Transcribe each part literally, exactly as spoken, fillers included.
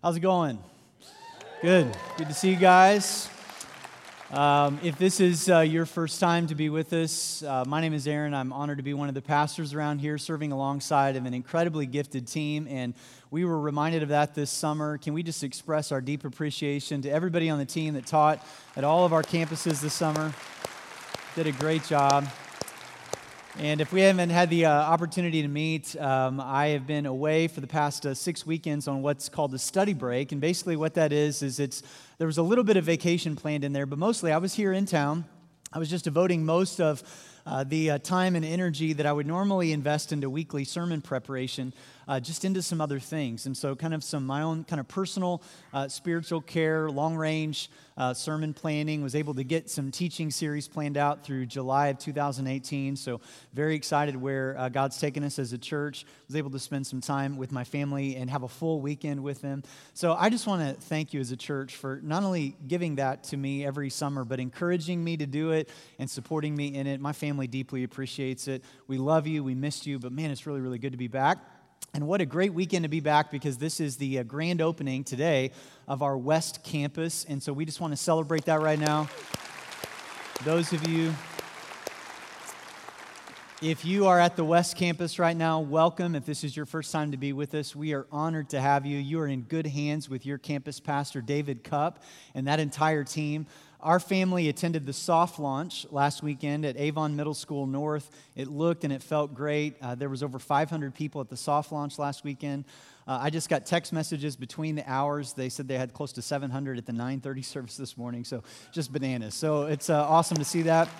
How's it going? Good. Good to see you guys. Um, if this is uh, your first time to be with us, uh, my name is Aaron. I'm honored to be one of the pastors around here, serving alongside of an incredibly gifted team, and we were reminded of that this summer. Can we just express our deep appreciation to everybody on the team that taught at all of our campuses this summer? Did a great job. And if we haven't had the uh, opportunity to meet, um, I have been away for the past uh, six weekends on what's called the study break. And basically what that is, is it's there was a little bit of vacation planned in there, but mostly I was here in town. I was just devoting most of uh, the uh, time and energy that I would normally invest into weekly sermon preparation uh, just into some other things. And so kind of some my own kind of personal uh, spiritual care, long-range uh, sermon planning, was able to get some teaching series planned out through July of two thousand eighteen. So very excited where uh, God's taken us as a church. Was able to spend some time with my family and have a full weekend with them. So I just want to thank you as a church for not only giving that to me every summer, but encouraging me to do it and supporting me in it. My family deeply appreciates it. We love you. We missed you. But man, it's really, really good to be back. And what a great weekend to be back, because this is the uh, grand opening today of our West Campus. And so we just want to celebrate that right now. Those of you, if you are at the West Campus right now, welcome. If this is your first time to be with us, we are honored to have you. You are in good hands with your campus pastor, David Cupp, and that entire team. Our family attended the soft launch last weekend at Avon Middle School North. It looked and it felt great. Uh, there was over five hundred people at the soft launch last weekend. Uh, I just got text messages between the hours. They said they had close to seven hundred at the nine thirty service this morning, so just bananas. So it's uh, awesome to see that.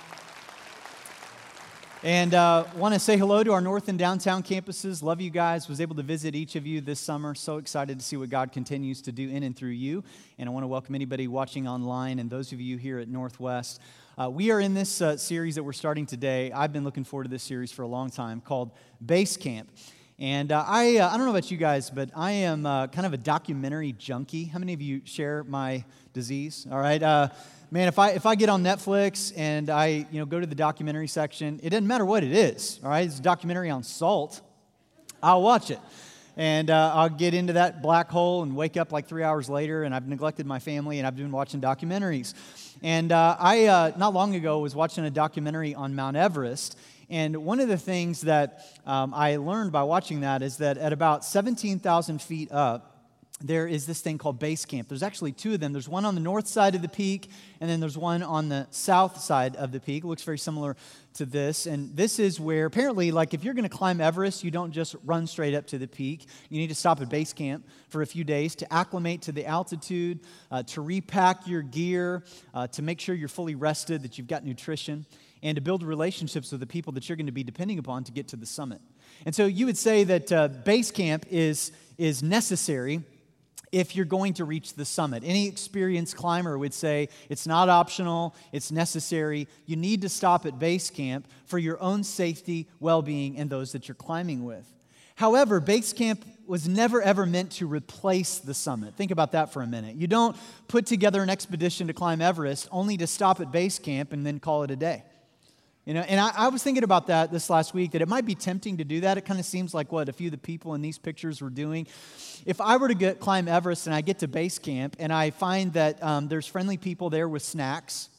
And uh, want to say hello to our north and downtown campuses. Love you guys. Was able to visit each of you this summer. So excited to see what God continues to do in and through you. And I want to welcome anybody watching online and those of you here at Northwest. Uh, we are in this uh, series that we're starting today. I've been looking forward to this series for a long time, called Base Camp. And uh, I uh, I don't know about you guys, but I am uh, kind of a documentary junkie. How many of you share my disease? All right. Uh, Man, if I if I get on Netflix and I you know go to the documentary section, it doesn't matter what it is, all right? It's a documentary on salt. I'll watch it. And uh, I'll get into that black hole and wake up like three hours later, and I've neglected my family, and I've been watching documentaries. And uh, I, uh, not long ago, was watching a documentary on Mount Everest. And one of the things that um, I learned by watching that is that at about seventeen thousand feet up, there is this thing called base camp. There's actually two of them. There's one on the north side of the peak, and then there's one on the south side of the peak. It looks very similar to this. And this is where, apparently, like if you're going to climb Everest, you don't just run straight up to the peak. You need to stop at base camp for a few days to acclimate to the altitude, uh, to repack your gear, uh, to make sure you're fully rested, that you've got nutrition, and to build relationships with the people that you're going to be depending upon to get to the summit. And so you would say that uh, base camp is, is necessary if you're going to reach the summit. Any experienced climber would say it's not optional, it's necessary. You need to stop at base camp for your own safety, well-being, and those that you're climbing with. However, base camp was never ever meant to replace the summit. Think about that for a minute. You don't put together an expedition to climb Everest only to stop at base camp and then call it a day. You know, and I, I was thinking about that this last week, that it might be tempting to do that. It kind of seems like what a few of the people in these pictures were doing. If I were to get, climb Everest and I get to base camp and I find that um, there's friendly people there with snacks,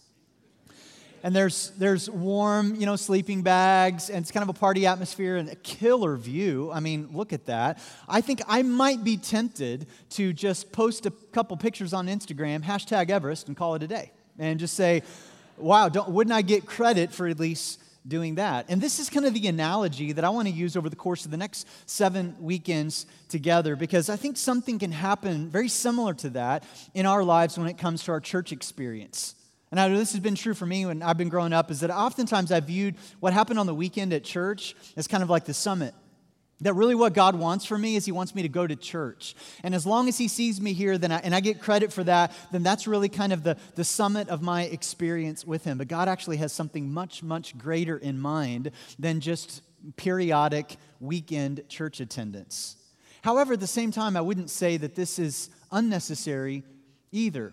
and there's there's warm, you know, sleeping bags, and it's kind of a party atmosphere and a killer view. I mean, look at that. I think I might be tempted to just post a couple pictures on Instagram, hashtag Everest, and call it a day, and just say, wow, don't, wouldn't I get credit for at least doing that? And this is kind of the analogy that I want to use over the course of the next seven weekends together, because I think something can happen very similar to that in our lives when it comes to our church experience. And I know this has been true for me when I've been growing up, is that oftentimes I viewed what happened on the weekend at church as kind of like the summit. That really what God wants for me is He wants me to go to church. And as long as He sees me here, then I, and I get credit for that, then that's really kind of the, the summit of my experience with Him. But God actually has something much, much greater in mind than just periodic weekend church attendance. However, at the same time, I wouldn't say that this is unnecessary either.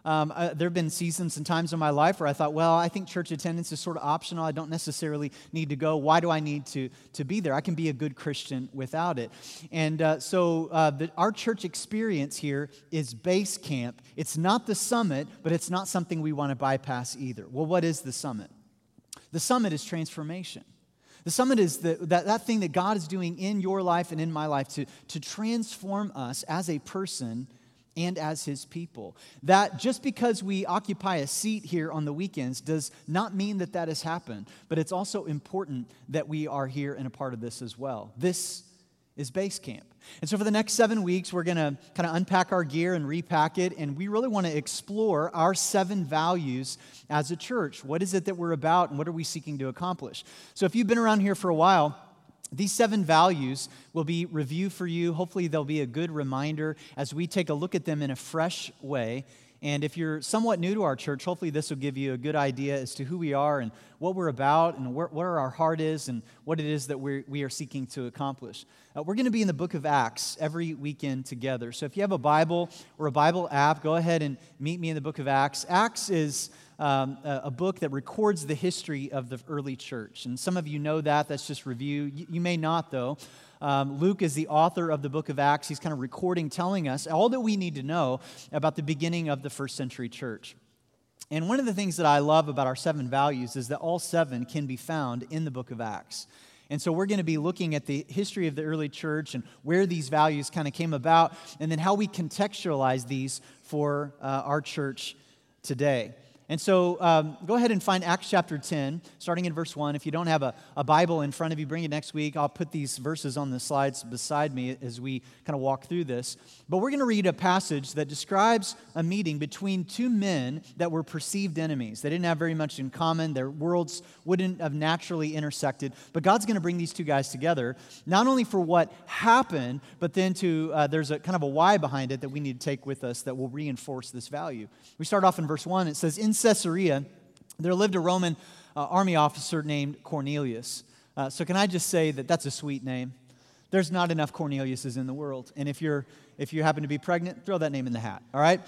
Um, uh, there have been seasons and times in my life where I thought, well, I think church attendance is sort of optional. I don't necessarily need to go. Why do I need to, to be there? I can be a good Christian without it. And uh, so uh, the, our church experience here is base camp. It's not the summit, but it's not something we want to bypass either. Well, what is the summit? The summit is transformation. The summit is the, that, that thing that God is doing in your life and in my life to, to transform us as a person and as His people. That just because we occupy a seat here on the weekends does not mean that that has happened, but it's also important that we are here and a part of this as well. This is base camp. And so for the next seven weeks, we're going to kind of unpack our gear and repack it, and we really want to explore our seven values as a church. What is it that we're about, and what are we seeking to accomplish? So if you've been around here for a while, these seven values will be review for you. Hopefully they'll be a good reminder as we take a look at them in a fresh way. And if you're somewhat new to our church, hopefully this will give you a good idea as to who we are and what we're about and where, where our heart is and what it is that we're, we are seeking to accomplish. Uh, we're going to be in the book of Acts every weekend together. So if you have a Bible or a Bible app, go ahead and meet me in the book of Acts. Acts is Um, a, a book that records the history of the early church. And some of you know that. That's just review. You, you may not, though. Um, Luke is the author of the book of Acts. He's kind of recording, telling us all that we need to know about the beginning of the first century church. And one of the things that I love about our seven values is that all seven can be found in the book of Acts. And so we're going to be looking at the history of the early church and where these values kind of came about, and then how we contextualize these for uh, our church today. And so um, go ahead and find Acts chapter ten, starting in verse one. If you don't have a, a Bible in front of you, bring it next week. I'll put these verses on the slides beside me as we kind of walk through this. But we're going to read a passage that describes a meeting between two men that were perceived enemies. They didn't have very much in common. Their worlds wouldn't have naturally intersected. But God's going to bring these two guys together, not only for what happened, but then to uh, there's a kind of a why behind it that we need to take with us that will reinforce this value. We start off in verse one. It says, in Caesarea, there lived a Roman uh, army officer named Cornelius. Uh, so can I just say that that's a sweet name? There's not enough Corneliuses in the world. And if you're if you happen to be pregnant, throw that name in the hat, all right?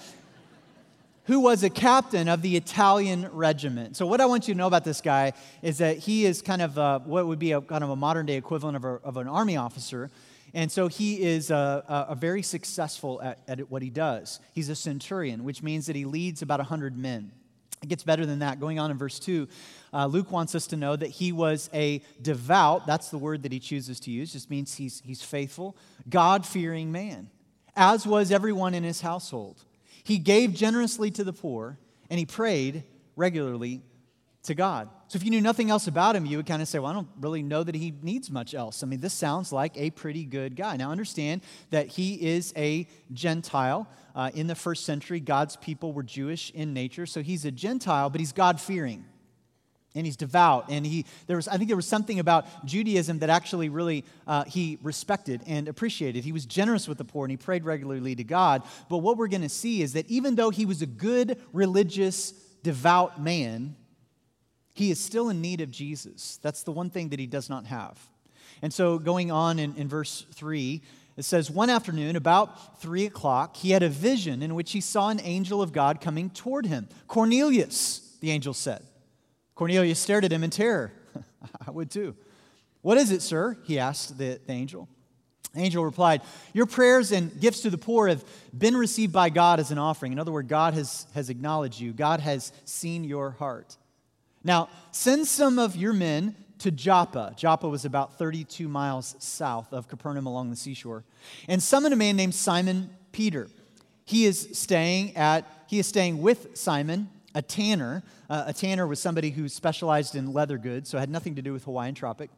Who was a captain of the Italian regiment. So what I want you to know about this guy is that he is kind of uh, what would be a kind of a modern-day equivalent of, a, of an army officer. And so he is a, a, a very successful at, at what he does. He's a centurion, which means that he leads about one hundred men. It gets better than that. Going on in verse two, uh, Luke wants us to know that he was a devout, that's the word that he chooses to use, just means he's, he's faithful, God-fearing man, as was everyone in his household. He gave generously to the poor, and he prayed regularly to God. So if you knew nothing else about him, you would kind of say, well, I don't really know that he needs much else. I mean, this sounds like a pretty good guy. Now, understand that he is a Gentile. Uh, in the first century, God's people were Jewish in nature, so he's a Gentile, but he's God-fearing, and he's devout. And he, there was, I think there was something about Judaism that actually really uh, he respected and appreciated. He was generous with the poor, and he prayed regularly to God. But what we're going to see is that even though he was a good, religious, devout man, he is still in need of Jesus. That's the one thing that he does not have. And so going on in, in verse three, it says, one afternoon, about three o'clock, he had a vision in which he saw an angel of God coming toward him. Cornelius, the angel said. Cornelius stared at him in terror. I would too. What is it, sir? He asked the, the angel. The angel replied, your prayers and gifts to the poor have been received by God as an offering. In other words, God has, has acknowledged you. God has seen your heart. Now, send some of your men to Joppa. Joppa was about thirty-two miles south of Capernaum along the seashore. And summon a man named Simon Peter. He is staying at, he is staying with Simon, a tanner. Uh, a tanner was somebody who specialized in leather goods, so it had nothing to do with Hawaiian Tropic,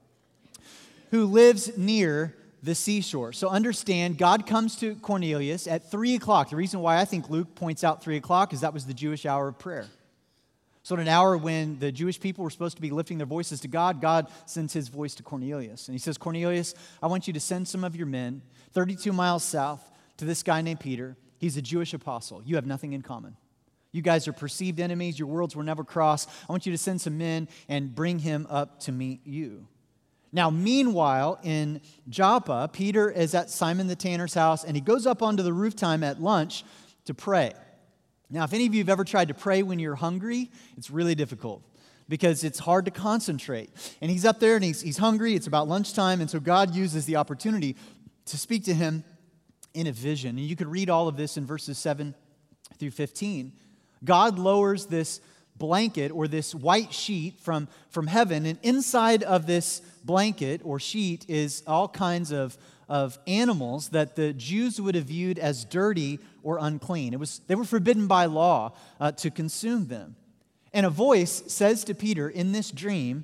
who lives near the seashore. So understand, God comes to Cornelius at three o'clock. The reason why I think Luke points out three o'clock is that was the Jewish hour of prayer. So at an hour when the Jewish people were supposed to be lifting their voices to God, God sends his voice to Cornelius. And he says, Cornelius, I want you to send some of your men thirty-two miles south to this guy named Peter. He's a Jewish apostle. You have nothing in common. You guys are perceived enemies. Your worlds were never crossed. I want you to send some men and bring him up to meet you. Now, meanwhile, in Joppa, Peter is at Simon the tanner's house, and he goes up onto the rooftop at lunch to pray. Now, if any of you have ever tried to pray when you're hungry, it's really difficult because it's hard to concentrate. And he's up there and he's, he's hungry. It's about lunchtime. And so God uses the opportunity to speak to him in a vision. And you could read all of this in verses seven through fifteen. God lowers this blanket or this white sheet from, from heaven. And inside of this blanket or sheet is all kinds of, of animals that the Jews would have viewed as dirty or unclean. It was, they were forbidden by law uh, to consume them. And a voice says to Peter in this dream,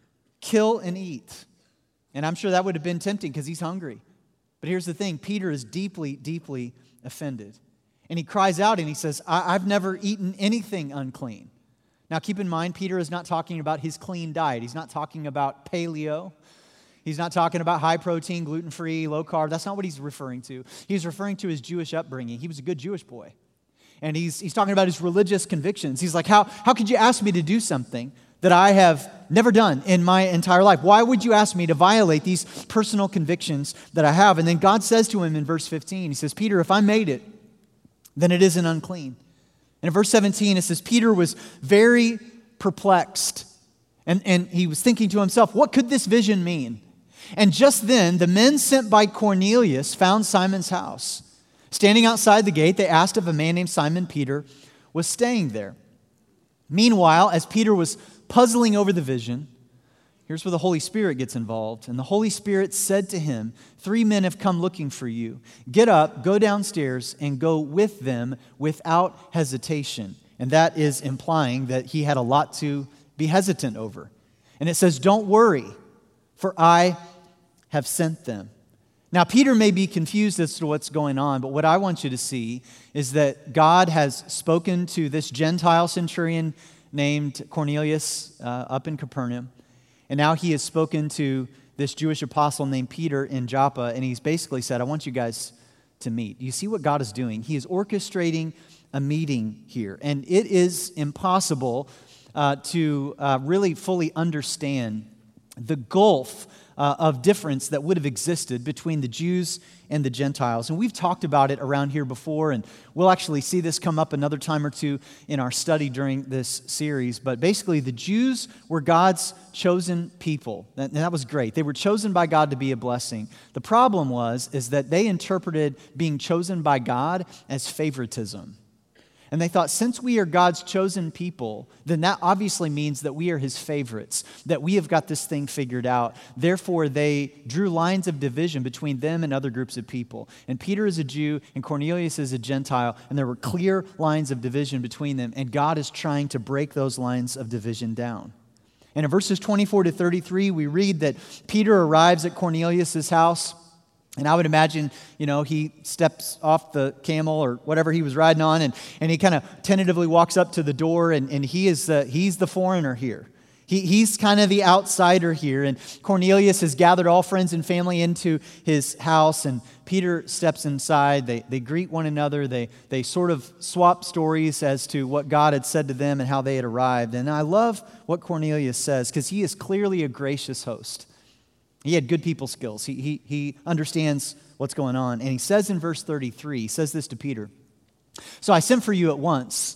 kill and eat. And I'm sure that would have been tempting because he's hungry. But here's the thing, Peter is deeply, deeply offended. And he cries out and he says, I- I've never eaten anything unclean. Now keep in mind, Peter is not talking about his clean diet. He's not talking about paleo. He's not talking about high protein, gluten-free, low carb. That's not what he's referring to. He's referring to his Jewish upbringing. He was a good Jewish boy. And he's, he's talking about his religious convictions. He's like, how, how could you ask me to do something that I have never done in my entire life? Why would you ask me to violate these personal convictions that I have? And then God says to him in verse fifteen, he says, Peter, if I made it, then it isn't unclean. And in verse seventeen, it says, Peter was very perplexed. And, and he was thinking to himself, what could this vision mean? And just then, the men sent by Cornelius found Simon's house. Standing outside the gate, they asked if a man named Simon Peter was staying there. Meanwhile, as Peter was puzzling over the vision, here's where the Holy Spirit gets involved. And the Holy Spirit said to him, three men have come looking for you. Get up, go downstairs, and go with them without hesitation. And that is implying that he had a lot to be hesitant over. And it says, don't worry, for I have sent them. Now, Peter may be confused as to what's going on, but what I want you to see is that God has spoken to this Gentile centurion named Cornelius uh, up in Capernaum, and now he has spoken to this Jewish apostle named Peter in Joppa, and he's basically said, I want you guys to meet. You see what God is doing? He is orchestrating a meeting here, and it is impossible uh, to uh, really fully understand the gulf Uh, of difference that would have existed between the Jews and the Gentiles. And we've talked about it around here before, and we'll actually see this come up another time or two in our study during this series. But basically, the Jews were God's chosen people. And that was great. They were chosen by God to be a blessing. The problem was, is that they interpreted being chosen by God as favoritism. And they thought, since we are God's chosen people, then that obviously means that we are his favorites, that we have got this thing figured out. Therefore, they drew lines of division between them and other groups of people. And Peter is a Jew, and Cornelius is a Gentile, and there were clear lines of division between them, and God is trying to break those lines of division down. And in verses twenty-four to thirty-three, we read that Peter arrives at Cornelius' house. And I would imagine, you know, he steps off the camel or whatever he was riding on, and, and he kind of tentatively walks up to the door, and, and he is uh, he's the foreigner here. He, he's kind of the outsider here. And Cornelius has gathered all friends and family into his house, and Peter steps inside. They, they greet one another. They, they sort of swap stories as to what God had said to them and how they had arrived. And I love what Cornelius says, because he is clearly a gracious host. He had good people skills. He, he, he understands what's going on. And he says in verse thirty-three, he says this to Peter. So I sent for you at once,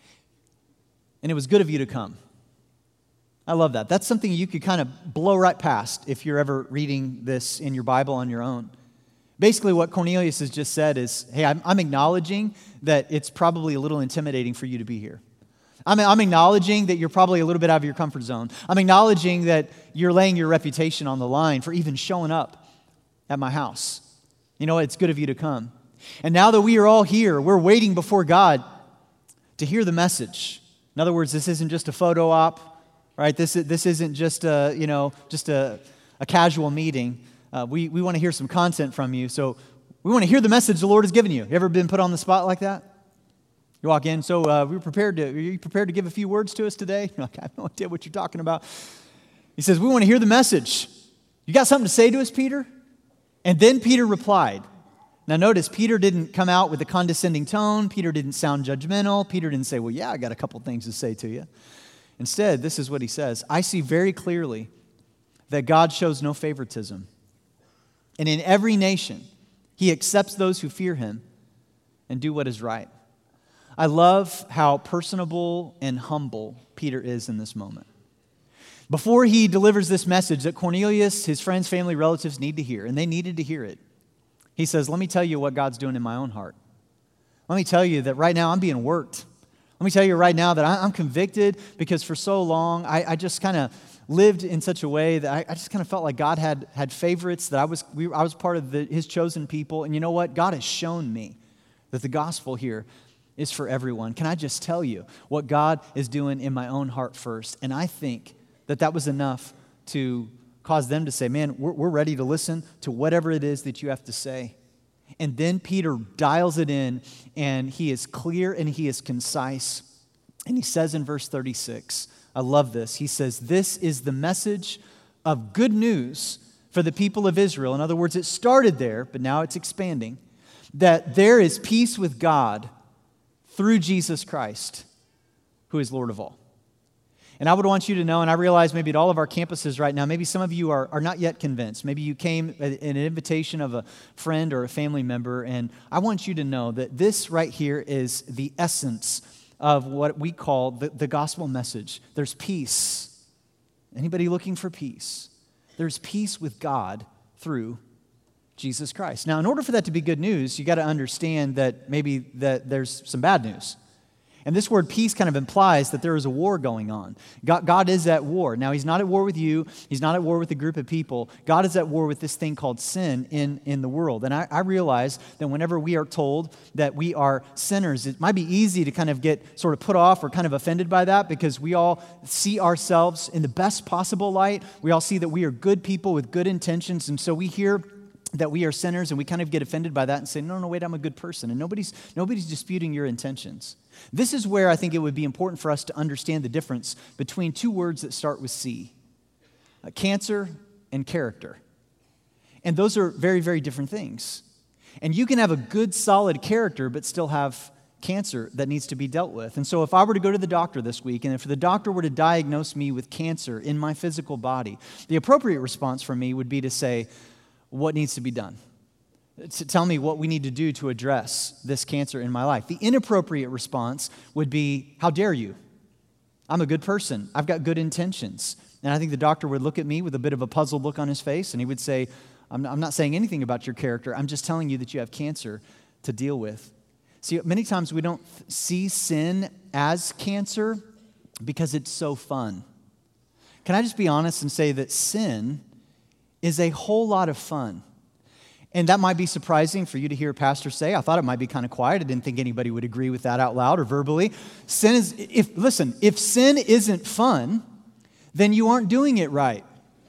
and it was good of you to come. I love that. That's something you could kind of blow right past if you're ever reading this in your Bible on your own. Basically, what Cornelius has just said is, hey, I'm, I'm acknowledging that it's probably a little intimidating for you to be here. I'm, I'm acknowledging that you're probably a little bit out of your comfort zone. I'm acknowledging that you're laying your reputation on the line for even showing up at my house. You know what? It's good of you to come. And now that we are all here, we're waiting before God to hear the message. In other words, this isn't just a photo op, right? This, this isn't just a, you know, just a, a casual meeting. Uh, we, we want to hear some content from you. So we want to hear the message the Lord has given you. You ever been put on the spot like that? You walk in, so uh, we're prepared to, are you prepared to give a few words to us today? You're like, I have no idea what you're talking about. He says, we want to hear the message. You got something to say to us, Peter? And then Peter replied. Now notice, Peter didn't come out with a condescending tone. Peter didn't sound judgmental. Peter didn't say, well, yeah, I got a couple things to say to you. Instead, this is what he says. I see very clearly that God shows no favoritism. And in every nation, he accepts those who fear him and do what is right. I love how personable and humble Peter is in this moment. Before he delivers this message that Cornelius, his friends, family, relatives need to hear, and they needed to hear it, he says, let me tell you what God's doing in my own heart. Let me tell you that right now I'm being worked. Let me tell you right now that I'm convicted because for so long I, I just kind of lived in such a way that I, I just kind of felt like God had, had favorites, that I was, we, I was part of the, his chosen people. And you know what? God has shown me that the gospel here is for everyone. Can I just tell you what God is doing in my own heart first? And I think that that was enough to cause them to say, man, we're, we're ready to listen to whatever it is that you have to say. And then Peter dials it in, and he is clear and he is concise. And he says in verse thirty-six, I love this. He says, this is the message of good news for the people of Israel. In other words, it started there, but now it's expanding. That there is peace with God through Jesus Christ, who is Lord of all. And I would want you to know, and I realize maybe at all of our campuses right now, maybe some of you are, are not yet convinced. Maybe you came in an invitation of a friend or a family member, and I want you to know that this right here is the essence of what we call the, the gospel message. There's peace. Anybody looking for peace? There's peace with God through Jesus Christ. Now, in order for that to be good news, you got to understand that maybe that there's some bad news. And this word peace kind of implies that there is a war going on. God, God is at war. Now, he's not at war with you. He's not at war with a group of people. God is at war with this thing called sin in, in the world. And I, I realize that whenever we are told that we are sinners, it might be easy to kind of get sort of put off or kind of offended by that because we all see ourselves in the best possible light. We all see that we are good people with good intentions. And so we hear that we are sinners and we kind of get offended by that and say, no, no, wait, I'm a good person. And nobody's, nobody's disputing your intentions. This is where I think it would be important for us to understand the difference between two words that start with C, uh, cancer and character. And those are very, very different things. And you can have a good, solid character, but still have cancer that needs to be dealt with. And so if I were to go to the doctor this week, and if the doctor were to diagnose me with cancer in my physical body, the appropriate response from me would be to say, what needs to be done? To tell me what we need to do to address this cancer in my life. The inappropriate response would be, how dare you? I'm a good person. I've got good intentions. And I think the doctor would look at me with a bit of a puzzled look on his face, and he would say, I'm I'm not saying anything about your character. I'm just telling you that you have cancer to deal with. See, many times we don't see sin as cancer because it's so fun. Can I just be honest and say that sin is a whole lot of fun? And that might be surprising for you to hear a pastor say. I thought it might be kind of quiet. I didn't think anybody would agree with that out loud or verbally. Sin is, if listen, if sin isn't fun, then you aren't doing it right.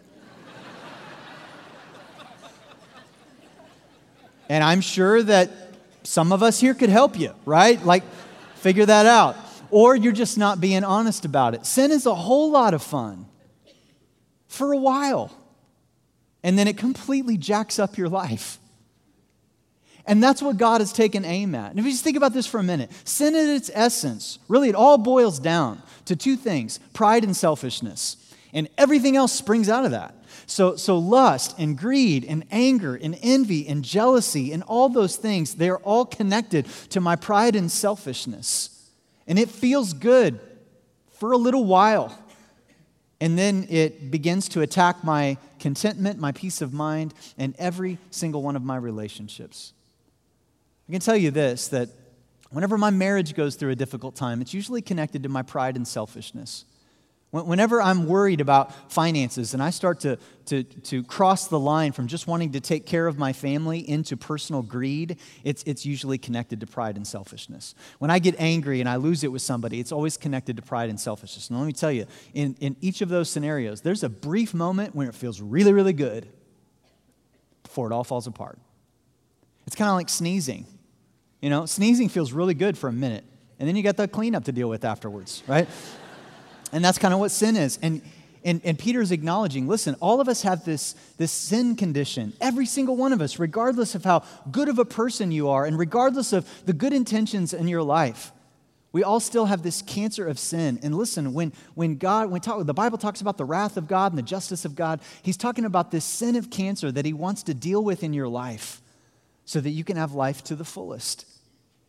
And I'm sure that some of us here could help you, right? Like, figure that out. Or you're just not being honest about it. Sin is a whole lot of fun for a while. And then it completely jacks up your life. And that's what God has taken aim at. And if you just think about this for a minute, sin at its essence, really it all boils down to two things, pride and selfishness. And everything else springs out of that. So, so lust and greed and anger and envy and jealousy and all those things, they're all connected to my pride and selfishness. And it feels good for a little while. And then it begins to attack my contentment, my peace of mind, and every single one of my relationships. I can tell you this, that whenever my marriage goes through a difficult time, it's usually connected to my pride and selfishness. Whenever I'm worried about finances and I start to, to, to cross the line from just wanting to take care of my family into personal greed, it's, it's usually connected to pride and selfishness. When I get angry and I lose it with somebody, it's always connected to pride and selfishness. And let me tell you, in, in each of those scenarios, there's a brief moment when it feels really, really good before it all falls apart. It's kind of like sneezing. You know, sneezing feels really good for a minute, and then you got the cleanup to deal with afterwards, right? And that's kind of what sin is. And, and, and Peter's acknowledging, listen, all of us have this, this sin condition. Every single one of us, regardless of how good of a person you are and regardless of the good intentions in your life, we all still have this cancer of sin. And listen, when, when God, when talk, the Bible talks about the wrath of God and the justice of God, he's talking about this sin of cancer that he wants to deal with in your life so that you can have life to the fullest.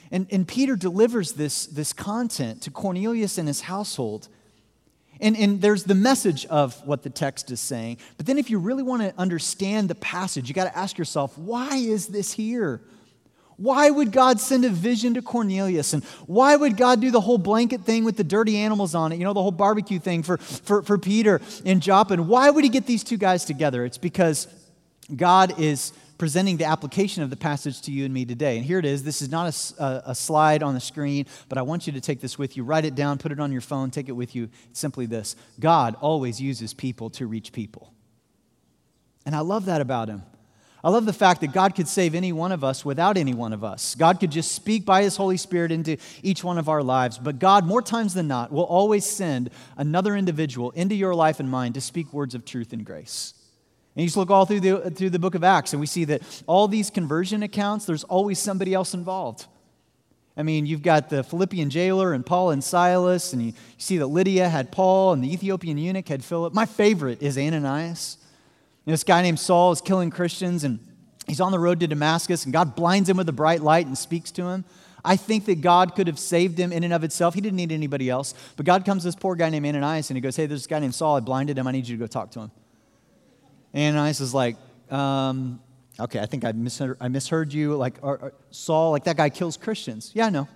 And, and Peter delivers this, this content to Cornelius and his household. And, and there's the message of what the text is saying. But then if you really want to understand the passage, you got to ask yourself, why is this here? Why would God send a vision to Cornelius? And why would God do the whole blanket thing with the dirty animals on it? You know, the whole barbecue thing for, for, for Peter and Joppa. And why would he get these two guys together? It's because God is presenting the application of the passage to you and me today. And here it is. This is not a, a, a slide on the screen, but I want you to take this with you. Write it down, put it on your phone, take it with you. It's simply this: God always uses people to reach people. And I love that about him. I love the fact that God could save any one of us without any one of us. God could just speak by his Holy Spirit into each one of our lives. But God, more times than not, will always send another individual into your life and mine to speak words of truth and grace. And you just look all through the, through the book of Acts, and we see that all these conversion accounts, there's always somebody else involved. I mean, you've got the Philippian jailer and Paul and Silas, and you, you see that Lydia had Paul, and the Ethiopian eunuch had Philip. My favorite is Ananias. And this guy named Saul is killing Christians, and he's on the road to Damascus, and God blinds him with a bright light and speaks to him. I think that God could have saved him in and of itself. He didn't need anybody else. But God comes to this poor guy named Ananias, and he goes, hey, there's this guy named Saul. I blinded him. I need you to go talk to him. Ananias is like, um, okay, I think I misheard, I misheard you. Like, or, or, Saul, like that guy kills Christians. Yeah, I know.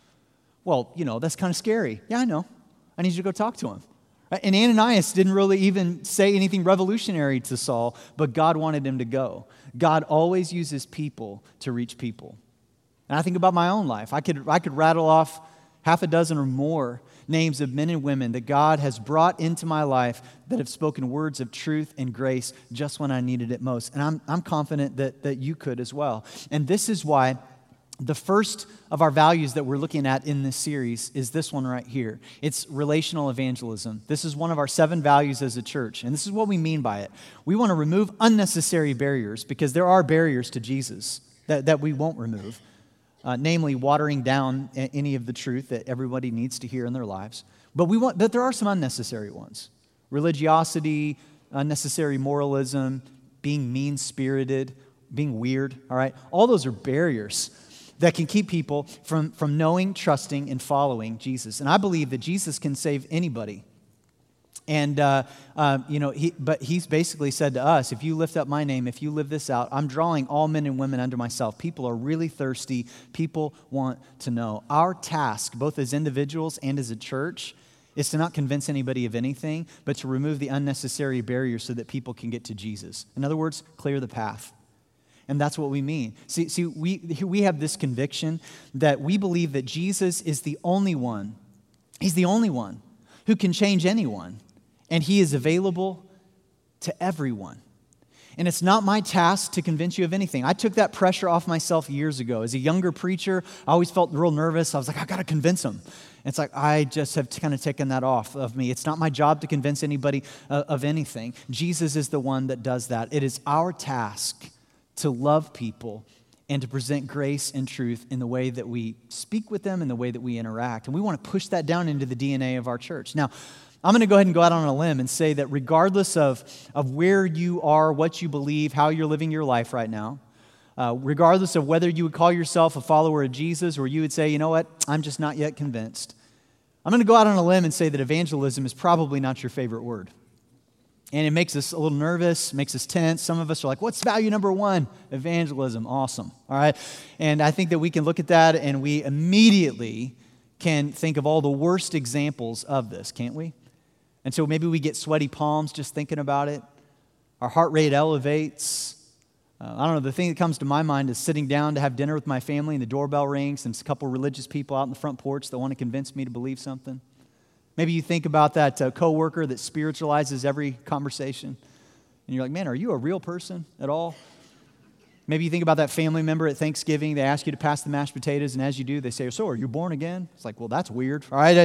Well, you know, that's kind of scary. Yeah, I know. I need you to go talk to him. And Ananias didn't really even say anything revolutionary to Saul, but God wanted him to go. God always uses people to reach people. And I think about my own life. I could, I could rattle off half a dozen or more names of men and women that God has brought into my life that have spoken words of truth and grace just when I needed it most. And I'm, I'm confident that, that you could as well. And this is why the first of our values that we're looking at in this series is this one right here. It's relational evangelism. This is one of our seven values as a church, and this is what we mean by it. We want to remove unnecessary barriers because there are barriers to Jesus that, that we won't remove. Uh, namely, watering down any of the truth that everybody needs to hear in their lives. But we want, but there are some unnecessary ones. Religiosity, unnecessary moralism, being mean-spirited, being weird, all right? All those are barriers that can keep people from, from knowing, trusting, and following Jesus. And I believe that Jesus can save anybody. And, uh, uh, you know, he, but he's basically said to us, if you lift up my name, if you live this out, I'm drawing all men and women unto myself. People are really thirsty. People want to know. Our task, both as individuals and as a church, is to not convince anybody of anything, but to remove the unnecessary barriers so that people can get to Jesus. In other words, clear the path. And that's what we mean. See, see, we, we have this conviction that we believe that Jesus is the only one. He's the only one who can change anyone. And he is available to everyone. And it's not my task to convince you of anything. I took that pressure off myself years ago. As a younger preacher, I always felt real nervous. I was like, I got to convince them. It's like, I just have kind of taken that off of me. It's not my job to convince anybody uh, of anything. Jesus is the one that does that. It is our task to love people and to present grace and truth in the way that we speak with them and the way that we interact. And we want to push that down into the D N A of our church. Now, I'm going to go ahead and go out on a limb and say that regardless of, of where you are, what you believe, how you're living your life right now, uh, regardless of whether you would call yourself a follower of Jesus or you would say, you know what, I'm just not yet convinced. I'm going to go out on a limb and say that evangelism is probably not your favorite word. And it makes us a little nervous, makes us tense. Some of us are like, what's value number one? Evangelism, awesome, all right? And I think that we can look at that and we immediately can think of all the worst examples of this, can't we? And so maybe we get sweaty palms just thinking about it. Our heart rate elevates. Uh, I don't know, the thing that comes to my mind is sitting down to have dinner with my family and the doorbell rings and there's a couple religious people out in the front porch that want to convince me to believe something. Maybe you think about that uh, coworker that spiritualizes every conversation and you're like, man, are you a real person at all? Maybe you think about that family member at Thanksgiving. They ask you to pass the mashed potatoes, and as you do, they say, so are you born again? It's like, well, that's weird, all right?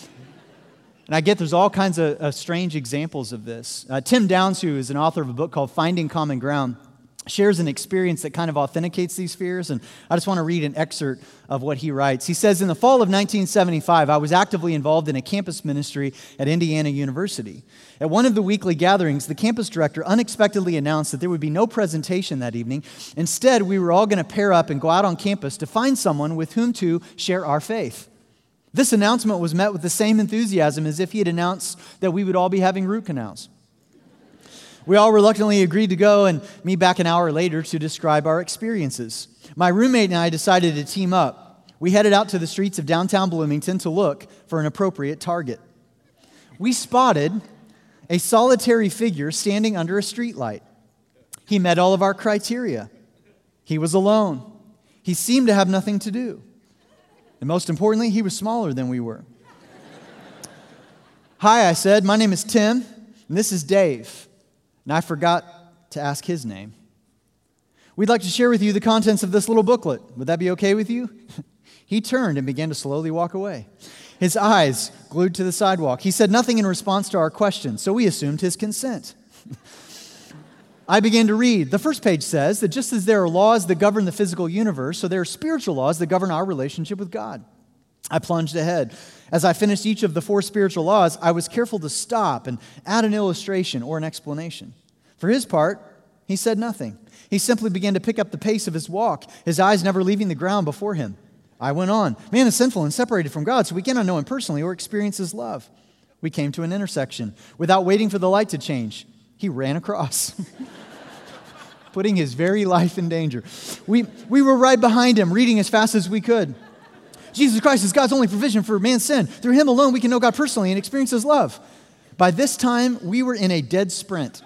And I get there's all kinds of uh, strange examples of this. Uh, Tim Downs, who is an author of a book called Finding Common Ground, shares an experience that kind of authenticates these fears, and I just want to read an excerpt of what he writes. He says, in the fall of nineteen seventy-five, I was actively involved in a campus ministry at Indiana University. At one of the weekly gatherings, the campus director unexpectedly announced that there would be no presentation that evening. Instead, we were all going to pair up and go out on campus to find someone with whom to share our faith. This announcement was met with the same enthusiasm as if he had announced that we would all be having root canals. We all reluctantly agreed to go and meet back an hour later to describe our experiences. My roommate and I decided to team up. We headed out to the streets of downtown Bloomington to look for an appropriate target. We spotted a solitary figure standing under a streetlight. He met all of our criteria. He was alone. He seemed to have nothing to do. And most importantly, he was smaller than we were. Hi, I said, my name is Tim, and this is Dave. And I forgot to ask his name. We'd like to share with you the contents of this little booklet. Would that be okay with you? He turned and began to slowly walk away, his eyes glued to the sidewalk. He said nothing in response to our questions, so we assumed his consent. I began to read. The first page says that just as there are laws that govern the physical universe, so there are spiritual laws that govern our relationship with God. I plunged ahead. As I finished each of the four spiritual laws, I was careful to stop and add an illustration or an explanation. For his part, he said nothing. He simply began to pick up the pace of his walk, his eyes never leaving the ground before him. I went on. Man is sinful and separated from God, so we cannot know him personally or experience his love. We came to an intersection. Without waiting for the light to change, he ran across, putting his very life in danger. We, we were right behind him, reading as fast as we could. Jesus Christ is God's only provision for man's sin. Through him alone, we can know God personally and experience his love. By this time, we were in a dead sprint.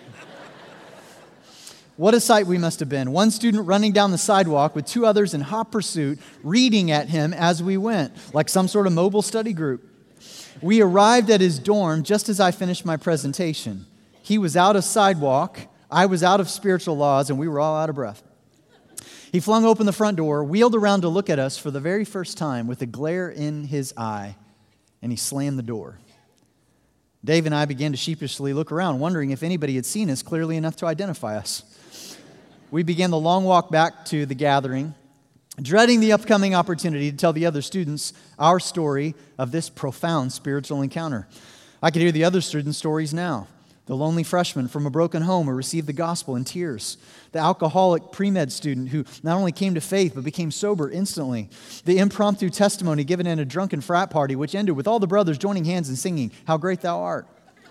What a sight we must have been. One student running down the sidewalk with two others in hot pursuit, reading at him as we went, like some sort of mobile study group. We arrived at his dorm just as I finished my presentation. He was out of sidewalk, I was out of spiritual laws, and we were all out of breath. He flung open the front door, wheeled around to look at us for the very first time with a glare in his eye, and he slammed the door. Dave and I began to sheepishly look around, wondering if anybody had seen us clearly enough to identify us. We began the long walk back to the gathering, dreading the upcoming opportunity to tell the other students our story of this profound spiritual encounter. I could hear the other students' stories now. The lonely freshman from a broken home who received the gospel in tears. The alcoholic pre-med student who not only came to faith but became sober instantly. The impromptu testimony given in a drunken frat party which ended with all the brothers joining hands and singing, "How great thou art."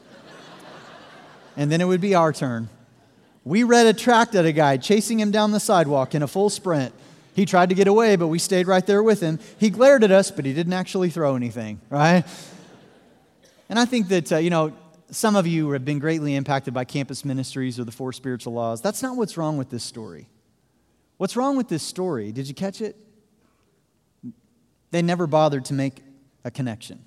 And then it would be our turn. We read a tract at a guy chasing him down the sidewalk in a full sprint. He tried to get away, but we stayed right there with him. He glared at us, but he didn't actually throw anything, right? And I think that, uh, you know, some of you have been greatly impacted by campus ministries or the four spiritual laws. That's not what's wrong with this story. What's wrong with this story, did you catch it? They never bothered to make a connection.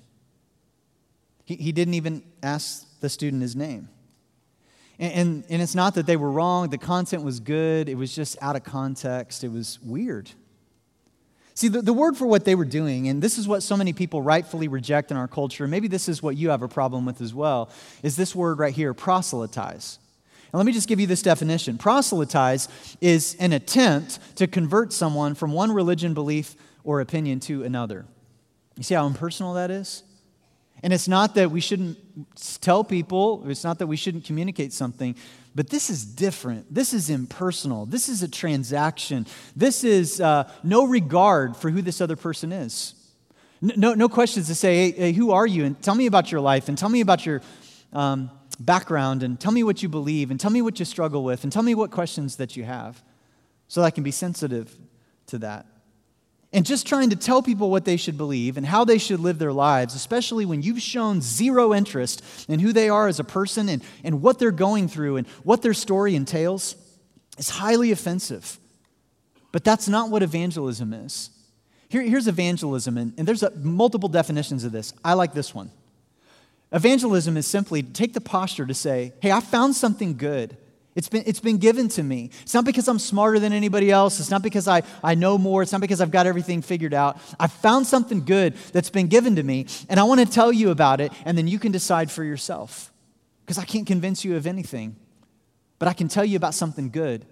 He, he didn't even ask the student his name. And, and, and it's not that they were wrong. The content was good. It was just out of context. It was weird. See, the, the word for what they were doing, and this is what so many people rightfully reject in our culture, maybe this is what you have a problem with as well, is this word right here, proselytize. And let me just give you this definition. Proselytize is an attempt to convert someone from one religion, belief, or opinion to another. You see how impersonal that is? And it's not that we shouldn't tell people, it's not that we shouldn't communicate something, but this is different. This is impersonal. This is a transaction. This is uh, no regard for who this other person is. No, no questions to say, hey, hey, who are you? And tell me about your life, and tell me about your um, background, and tell me what you believe, and tell me what you struggle with, and tell me what questions that you have, so that I can be sensitive to that. And just trying to tell people what they should believe and how they should live their lives, especially when you've shown zero interest in who they are as a person and, and what they're going through and what their story entails, is highly offensive. But that's not what evangelism is. Here, here's evangelism, and, and there's a, multiple definitions of this. I like this one. Evangelism is simply to take the posture to say, hey, I found something good. It's been, it's been given to me. It's not because I'm smarter than anybody else. It's not because I, I know more. It's not because I've got everything figured out. I found something good that's been given to me, and I want to tell you about it, and then you can decide for yourself. Because I can't convince you of anything, but I can tell you about something good.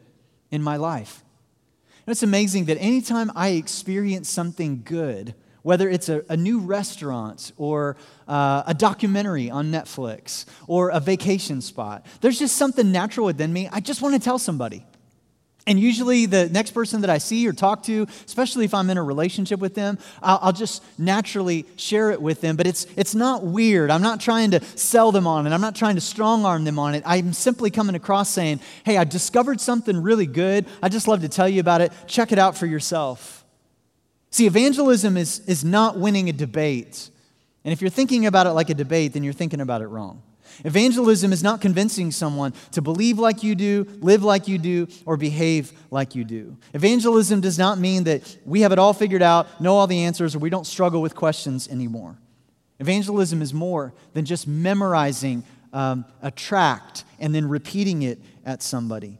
in my life. And it's amazing that anytime I experience something good, whether it's a, a new restaurant or uh, a documentary on Netflix or a vacation spot, there's just something natural within me. I just want to tell somebody. And usually the next person that I see or talk to, especially if I'm in a relationship with them, I'll, I'll just naturally share it with them. But it's it's not weird. I'm not trying to sell them on it. I'm not trying to strong arm them on it. I'm simply coming across saying, hey, I discovered something really good. I'd just love to tell you about it. Check it out for yourself. See, evangelism is, is not winning a debate. And if you're thinking about it like a debate, then you're thinking about it wrong. Evangelism is not convincing someone to believe like you do, live like you do, or behave like you do. Evangelism does not mean that we have it all figured out, know all the answers, or we don't struggle with questions anymore. Evangelism is more than just memorizing um, a tract and then repeating it at somebody.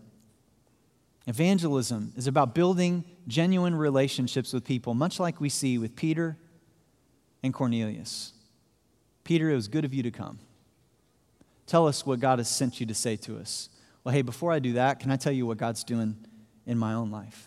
Evangelism is about building genuine relationships with people, much like we see with Peter and Cornelius. Peter, it was good of you to come. Tell us what God has sent you to say to us. Well, hey, before I do that, can I tell you what God's doing in my own life?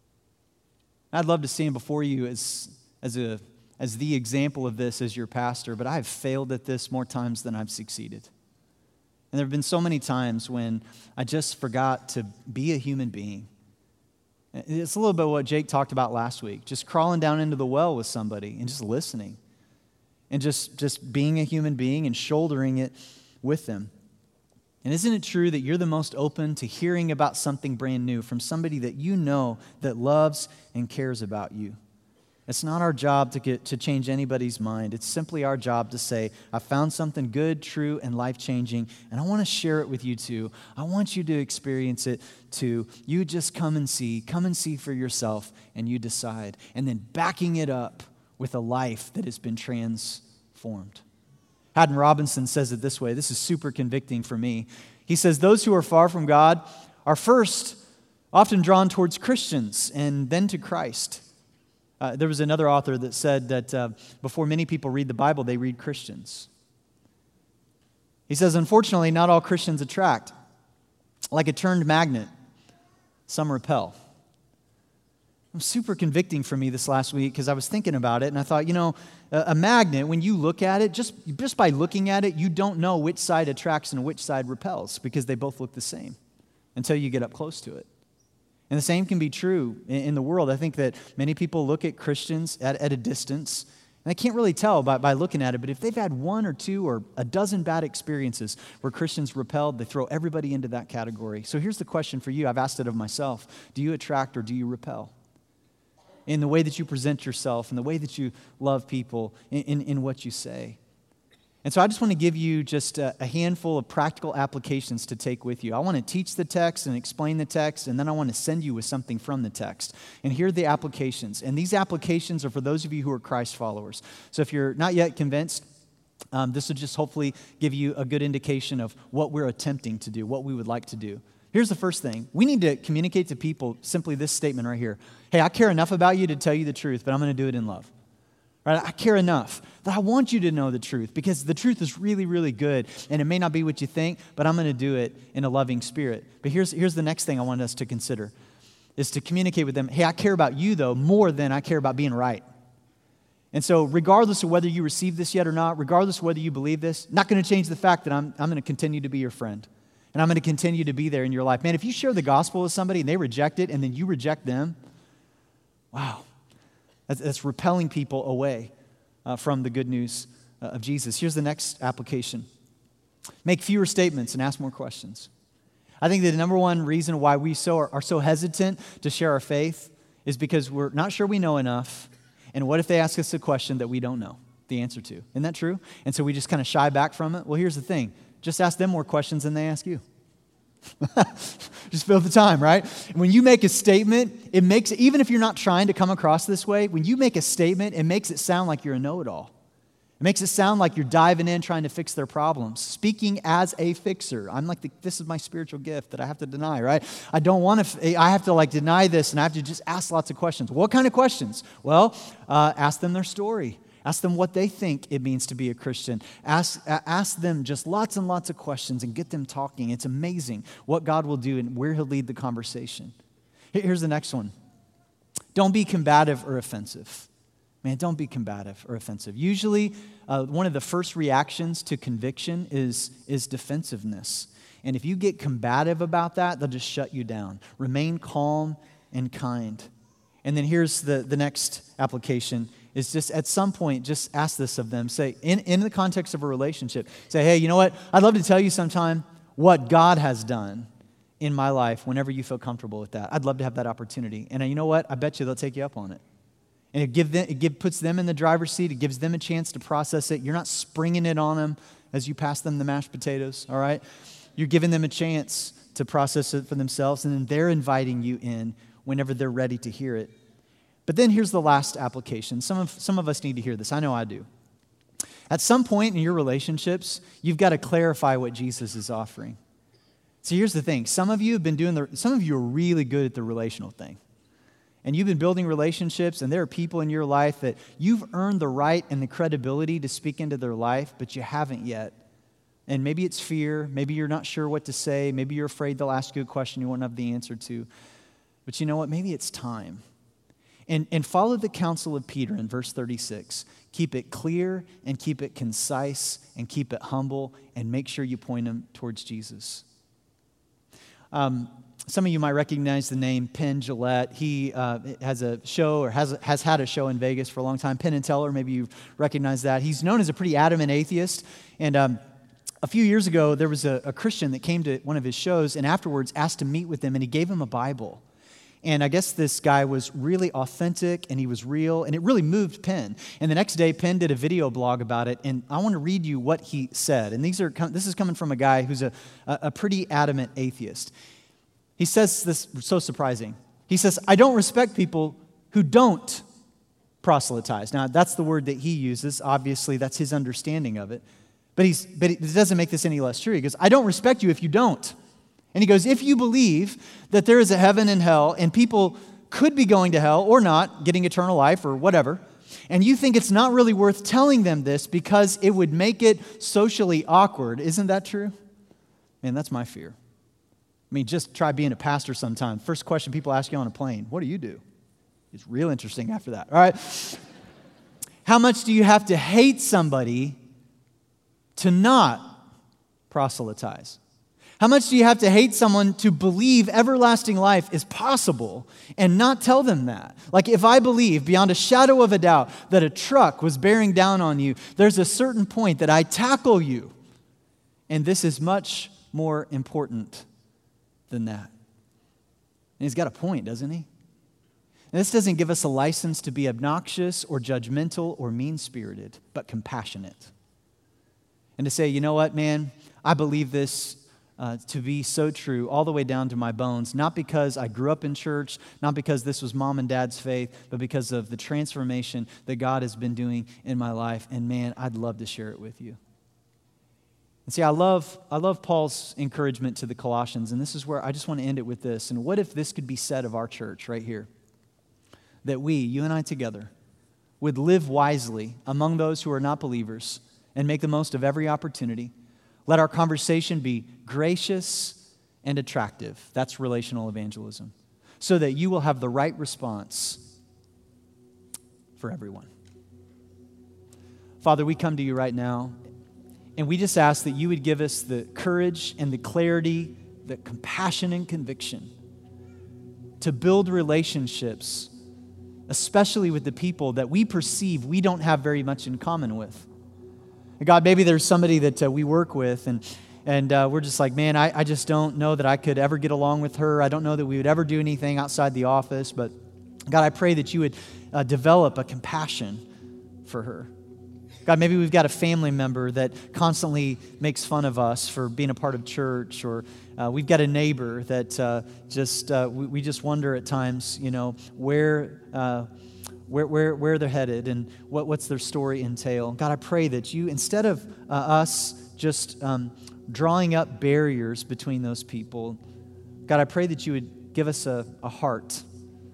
I'd love to stand before you as, as, a, as the example of this as your pastor, but I've failed at this more times than I've succeeded. And there have been so many times when I just forgot to be a human being. It's a little bit what Jake talked about last week, just crawling down into the well with somebody and just listening and just, just being a human being and shouldering it with them. And isn't it true that you're the most open to hearing about something brand new from somebody that you know that loves and cares about you? It's not our job to get to change anybody's mind. It's simply our job to say, I found something good, true, and life-changing, and I want to share it with you too. I want you to experience it too. You just come and see, come and see for yourself, and you decide. And then backing it up with a life that has been transformed. Haddon Robinson says it this way. This is super convicting for me. He says, those who are far from God are first often drawn towards Christians and then to Christ. Uh, there was another author that said that uh, before many people read the Bible, they read Christians. He says, unfortunately, not all Christians attract. Like a turned magnet, some repel. It was super convicting for me this last week because I was thinking about it and I thought, you know, a, a magnet, when you look at it, just, just by looking at it, you don't know which side attracts and which side repels because they both look the same until you get up close to it. And the same can be true in, in the world. I think that many people look at Christians at, at a distance and they can't really tell by, by looking at it, but if they've had one or two or a dozen bad experiences where Christians repelled, they throw everybody into that category. So here's the question for you. I've asked it of myself. Do you attract or do you repel? In the way that you present yourself, in the way that you love people, in, in, in what you say. And so I just want to give you just a, a handful of practical applications to take with you. I want to teach the text and explain the text, and then I want to send you with something from the text. And here are the applications. And these applications are for those of you who are Christ followers. So if you're not yet convinced, um, this will just hopefully give you a good indication of what we're attempting to do, what we would like to do. Here's the first thing. We need to communicate to people simply this statement right here. Hey, I care enough about you to tell you the truth, but I'm going to do it in love. Right? I care enough that I want you to know the truth because the truth is really, really good, and it may not be what you think, but I'm going to do it in a loving spirit. But here's, here's the next thing I want us to consider, is to communicate with them, hey, I care about you, though, more than I care about being right. And so regardless of whether you receive this yet or not, regardless of whether you believe this, not going to change the fact that I'm, I'm going to continue to be your friend. And I'm going to continue to be there in your life. Man, if you share the gospel with somebody and they reject it and then you reject them, wow, that's, that's repelling people away uh, from the good news uh, of Jesus. Here's the next application. Make fewer statements and ask more questions. I think that the number one reason why we so are, are so hesitant to share our faith is because we're not sure we know enough. And what if they ask us a question that we don't know the answer to? Isn't that true? And so we just kind of shy back from it. Well, here's the thing. Just ask them more questions than they ask you. Just fill the time, right? When you make a statement, it makes, even if you're not trying to come across this way, when you make a statement, it makes it sound like you're a know-it-all. It makes it sound like you're diving in trying to fix their problems. Speaking as a fixer. I'm like, the, this is my spiritual gift that I have to deny, right? I don't want to, I have to like deny this and I have to just ask lots of questions. What kind of questions? Well, uh, ask them their story. Ask them what they think it means to be a Christian. Ask, ask them just lots and lots of questions and get them talking. It's amazing what God will do and where He'll lead the conversation. Here's the next one. Don't be combative or offensive. Man, don't be combative or offensive. Usually, uh, one of the first reactions to conviction is, is defensiveness. And if you get combative about that, they'll just shut you down. Remain calm and kind. And then here's the, the next application, is just at some point, just ask this of them. Say, in, in the context of a relationship, say, hey, you know what? I'd love to tell you sometime what God has done in my life whenever you feel comfortable with that. I'd love to have that opportunity. And you know what? I bet you they'll take you up on it. And it, give them, it give, puts them in the driver's seat. It gives them a chance to process it. You're not springing it on them as you pass them the mashed potatoes, all right? You're giving them a chance to process it for themselves, and then they're inviting you in whenever they're ready to hear it. But then here's the last application. Some of, some of us need to hear this. I know I do. At some point in your relationships, you've got to clarify what Jesus is offering. So here's the thing. Some of you have been doing the, some of you are really good at the relational thing. And you've been building relationships, and there are people in your life that you've earned the right and the credibility to speak into their life, but you haven't yet. And maybe it's fear. Maybe you're not sure what to say. Maybe you're afraid they'll ask you a question you won't have the answer to. But you know what? Maybe it's time. And, and follow the counsel of Peter in verse thirty-six. Keep it clear and keep it concise and keep it humble and make sure you point them towards Jesus. Um, some of you might recognize the name Penn Jillette. He uh, has a show or has, has had a show in Vegas for a long time. Penn and Teller, maybe you recognize that. He's known as a pretty adamant atheist. And um, a few years ago, there was a, a Christian that came to one of his shows and afterwards asked to meet with him, and he gave him a Bible. And I guess this guy was really authentic and he was real, and it really moved Penn. And the next day, Penn did a video blog about it, and I want to read you what he said. And these are this is coming from a guy who's a, a pretty adamant atheist. He says this, so surprising. He says, I don't respect people who don't proselytize. Now, that's the word that he uses. Obviously, that's his understanding of it. But, he's, but it doesn't make this any less true. He goes, I don't respect you if you don't. And he goes, if you believe that there is a heaven and hell and people could be going to hell or not, getting eternal life or whatever, and you think it's not really worth telling them this because it would make it socially awkward, isn't that true? Man, that's my fear. I mean, just try being a pastor sometime. First question people ask you on a plane, what do you do? It's real interesting after that, all right? How much do you have to hate somebody to not proselytize? How much do you have to hate someone to believe everlasting life is possible and not tell them that? Like if I believe beyond a shadow of a doubt that a truck was bearing down on you, there's a certain point that I tackle you. And this is much more important than that. And he's got a point, doesn't he? And this doesn't give us a license to be obnoxious or judgmental or mean-spirited, but compassionate. And to say, you know what, man, I believe this uh, to be so true all the way down to my bones, not because I grew up in church, not because this was mom and dad's faith, but because of the transformation that God has been doing in my life. And man, I'd love to share it with you. And see, I love, I love Paul's encouragement to the Colossians, and this is where I just want to end it with this. And what if this could be said of our church right here? That we, you and I together, would live wisely among those who are not believers and make the most of every opportunity. Let our conversation be gracious and attractive. That's relational evangelism. So that you will have the right response for everyone. Father, we come to you right now, and we just ask that you would give us the courage and the clarity, the compassion and conviction to build relationships, especially with the people that we perceive we don't have very much in common with. God, maybe there's somebody that uh, we work with, and and uh, we're just like, man, I, I just don't know that I could ever get along with her. I don't know that we would ever do anything outside the office, but God, I pray that you would uh, develop a compassion for her. God, maybe we've got a family member that constantly makes fun of us for being a part of church, or uh, we've got a neighbor that uh, just, uh, we, we just wonder at times, you know, where, uh, where, where, where they're headed and what, what's their story entail. God, I pray that you, instead of uh, us just um, drawing up barriers between those people, God, I pray that you would give us a, a heart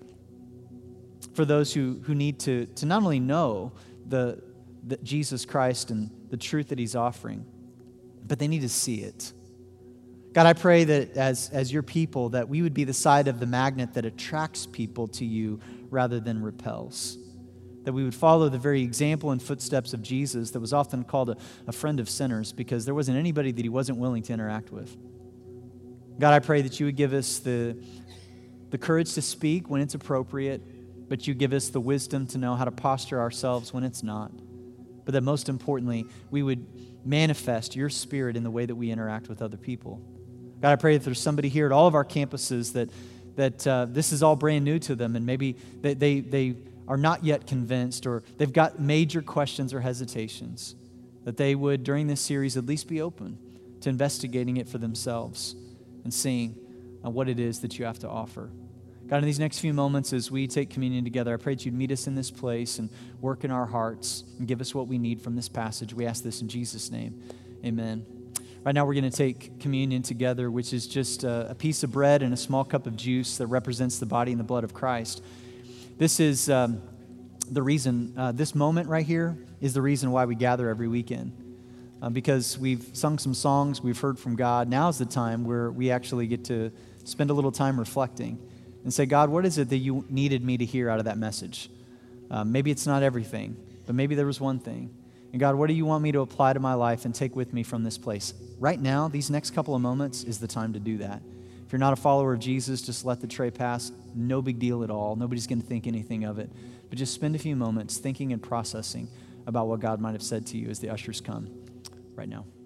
for those who, who need to, to not only know the that Jesus Christ and the truth that he's offering, but they need to see it. God, I pray that as, as your people, that we would be the side of the magnet that attracts people to you rather than repels. That we would follow the very example and footsteps of Jesus that was often called a, a friend of sinners because there wasn't anybody that he wasn't willing to interact with. God, I pray that you would give us the, the courage to speak when it's appropriate, but you give us the wisdom to know how to posture ourselves when it's not. But that most importantly, we would manifest your Spirit in the way that we interact with other people. God, I pray that there's somebody here at all of our campuses that that uh, this is all brand new to them, and maybe they, they, they are not yet convinced, or they've got major questions or hesitations, that they would, during this series, at least be open to investigating it for themselves and seeing uh, what it is that you have to offer. God, in these next few moments as we take communion together, I pray that you'd meet us in this place and work in our hearts and give us what we need from this passage. We ask this in Jesus' name. Amen. Right now we're going to take communion together, which is just a, a piece of bread and a small cup of juice that represents the body and the blood of Christ. This is um, the reason, uh, this moment right here is the reason why we gather every weekend. Uh, because we've sung some songs, we've heard from God. Now's the time where we actually get to spend a little time reflecting and say, God, what is it that you needed me to hear out of that message? Um, maybe it's not everything, but maybe there was one thing. And God, what do you want me to apply to my life and take with me from this place? Right now, these next couple of moments is the time to do that. If you're not a follower of Jesus, just let the tray pass. No big deal at all. Nobody's going to think anything of it. But just spend a few moments thinking and processing about what God might have said to you as the ushers come right now.